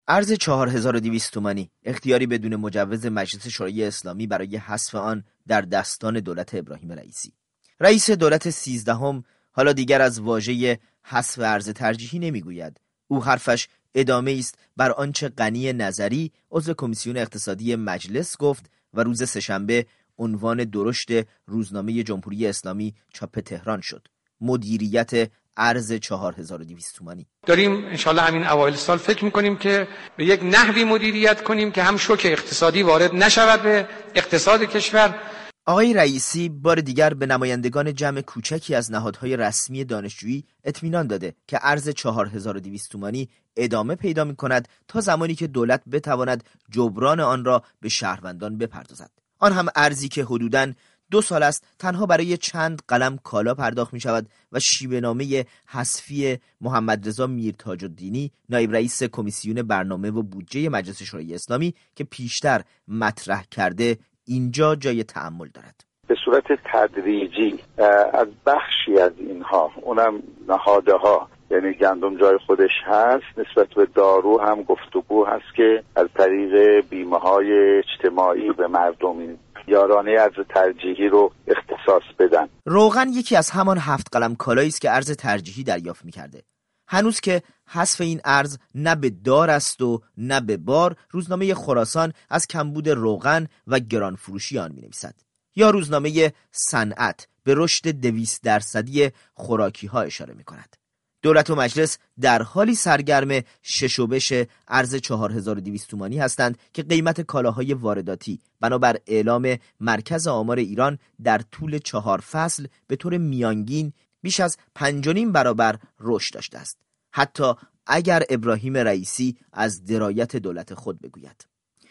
ارز 4200 تومانی اختیاری بدون مجوز مجلس شورای اسلامی برای حذف آن در دستان دولت ابراهیم رئیسی. رئیس دولت 13 حالا دیگر از واژه حذف ارز ترجیحی نمیگوید. او حرفش ادامه است بر آنچه غنی نظری عضو کمیسیون اقتصادی مجلس گفت و روز سه‌شنبه عنوان درشت روزنامه جمهوری اسلامی چاپ تهران شد: مدیریت ارز 4200 تومانی. داریم انشالله همین اوایل سال فکر میکنیم که به یک نحوی مدیریت کنیم که هم شوک اقتصادی وارد نشود به اقتصاد کشور. آقای رئیسی بار دیگر به نمایندگان جمع کوچکی از نهادهای رسمی دانشجویی اطمینان داده که ارز 4200 تومانی ادامه پیدا می‌کند تا زمانی که دولت بتواند جبران آن را به شهروندان بپردازد. آن هم ارزی که حدوداً 2 سال است تنها برای چند قلم کالا پرداخت می شود و شیوه‌نامه حذفی محمد رضا میرتاج‌الدینی نایب رئیس کمیسیون برنامه و بودجه مجلس شورای اسلامی که پیشتر مطرح کرده اینجا جای تأمل دارد. به صورت تدریجی از بخشی از اینها، اونم نهادها، یعنی گندم جای خودش هست، نسبت به دارو هم گفتگو هست که از طریق بیمه‌های اجتماعی به مردم این یارانه ارز ترجیحی رو اختصاص بدن. روغن یکی از همان 7 قلم کالایی است که ارز ترجیحی دریافت می‌کرده. هنوز که حذف این ارز نه به دار است و نه به بار، روزنامه خراسان از کمبود روغن و گران فروشی آن می‌نویسد. یا روزنامه صنعت به رشد 200% خوراکی ها اشاره می‌کند. دولت و مجلس در حالی سرگرم ششوبش ارز 4200 تومانی هستند که قیمت کالاهای وارداتی بنابر اعلام مرکز آمار ایران در طول 4 فصل به طور میانگین بیش از 5.5 برابر رشد داشته است، حتی اگر ابراهیم رئیسی از درایت دولت خود بگوید.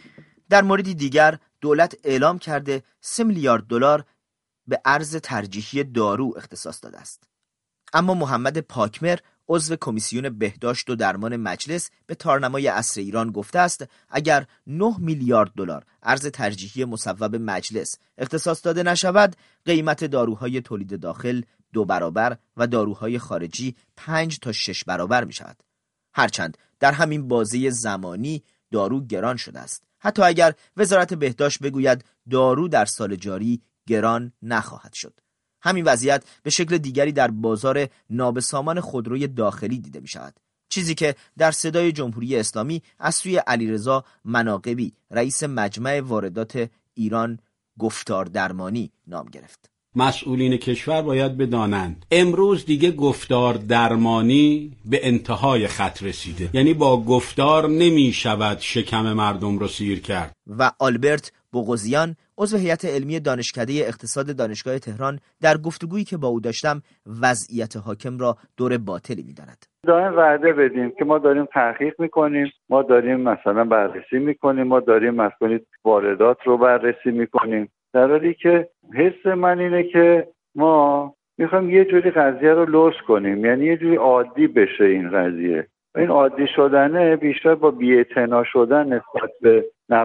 در موردی دیگر دولت اعلام کرده 3 میلیارد دلار به ارز ترجیحی دارو اختصاص داده است. اما محمد پاکمر عضو کمیسیون بهداشت و درمان مجلس به تارنمای عصر ایران گفته است اگر 9 میلیارد دلار ارز ترجیحی مصوب مجلس اختصاص داده نشود، قیمت داروهای تولید داخل 2 برابر و داروهای خارجی 5 تا 6 برابر می شود. هرچند در همین بازه زمانی دارو گران شده است، حتی اگر وزارت بهداشت بگوید دارو در سال جاری گران نخواهد شد. همین وضعیت به شکل دیگری در بازار نابسامان خودروی داخلی دیده می شود، چیزی که در صدای جمهوری اسلامی از سوی علیرضا مناقبی رئیس مجمع واردات ایران گفتار درمانی نام گرفت. مسئولین کشور باید بدانند امروز دیگه گفتار درمانی به انتهای خط رسیده، یعنی با گفتار نمی شود شکم مردم رو سیر کرد. و آلبرت بوغوزیان عضو هیئت علمی دانشکده اقتصاد دانشگاه تهران در گفتگویی که با او داشتم وضعیت حاکم را دور باطلی می‌داند. دائم وعده بدیم که ما داریم تحقیق می‌کنیم، ما داریم مثلا بررسی می‌کنیم، ما داریم مسئله واردات رو بررسی می‌کنیم، در حالی که حس من اینه که ما می‌خوایم یه جوری قضیه رو لوس کنیم، یعنی یه جوری عادی بشه این قضیه. این عادی شدنه بیشتر با بی‌اعتنا شدن نسبت به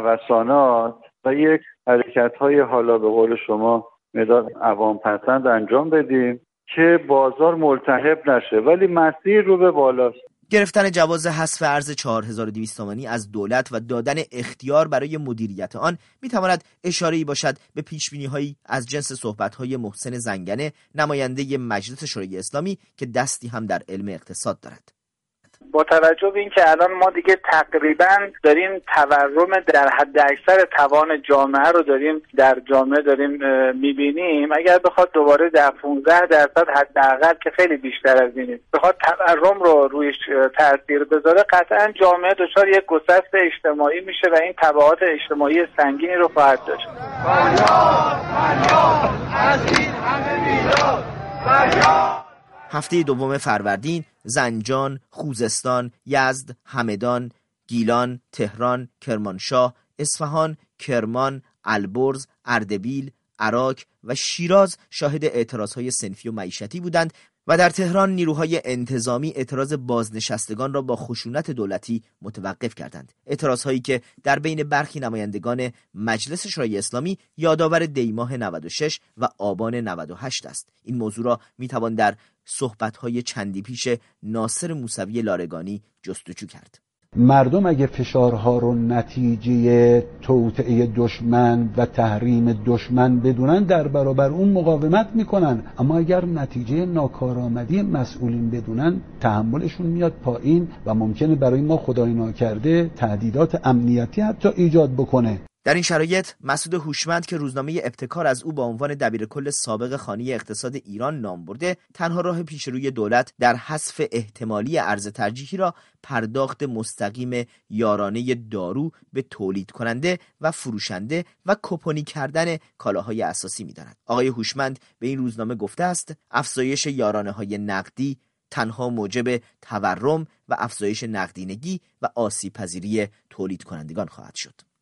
نوسانات و یک حرکت‌های حالا به قول شما مداد عوام پسند انجام بدیم که بازار ملتهب نشه، ولی مسیر رو به بالاست. گرفتن جواز حذف ارز 4200 تومانی از دولت و دادن اختیار برای مدیریت آن میتواند اشاره‌ای باشد به پیشبینی‌هایی از جنس صحبت‌های محسن زنگنه، نماینده مجلس شورای اسلامی که دستی هم در علم اقتصاد دارد. با توجه به اینکه الان ما دیگه تقریبا داریم تورم در حد اکثر توان جامعه رو در جامعه داریم میبینیم، اگر بخواد دوباره در 15% حداقل که خیلی بیشتر از اینه بخواد تورم رو رویش تاثیر بذاره، قطعا جامعه دچار یک گسست اجتماعی میشه و این تبعات اجتماعی سنگینی رو خواهد داشت. هفته دوم فروردین زنجان، خوزستان، یزد، همدان، گیلان، تهران، کرمانشاه، اصفهان، کرمان، البرز، اردبیل، عراق و شیراز شاهد اعتراضهای صنفی و معیشتی بودند و در تهران نیروهای انتظامی اعتراض بازنشستگان را با خشونت دولتی متوقف کردند. اعتراضهایی که در بین برخی نمایندگان مجلس شورای اسلامی یادآور دیماه 96 و آبان 98 است. این موضوع را میتوان در صحبت‌های چندی پیش ناصر موسوی لارگانی جستجو کرد. مردم اگه فشارها رو نتیجه توطئه دشمن و تحریم دشمن بدونن در برابر اون مقاومت میکنن، اما اگر نتیجه ناکارآمدی مسئولین بدونن تحملشون میاد پایین و ممکنه برای ما خدای ناکرده تهدیدات امنیتی حتی ایجاد بکنه. در این شرایط مسعود هوشمند که روزنامه ابتکار از او با عنوان دبیرکل سابق خانه اقتصاد ایران نام برده، تنها راه پیشروی دولت در حذف احتمالی ارز ترجیحی را پرداخت مستقیم یارانه دارو به تولید کننده و فروشنده و کپونی کردن کالاهای اساسی می‌داند. آقای هوشمند به این روزنامه گفته است افزایش یارانه‌های نقدی تنها موجب تورم و افزایش نقدینگی و آسیب‌پذیری تولید کنندگان خواهد شد.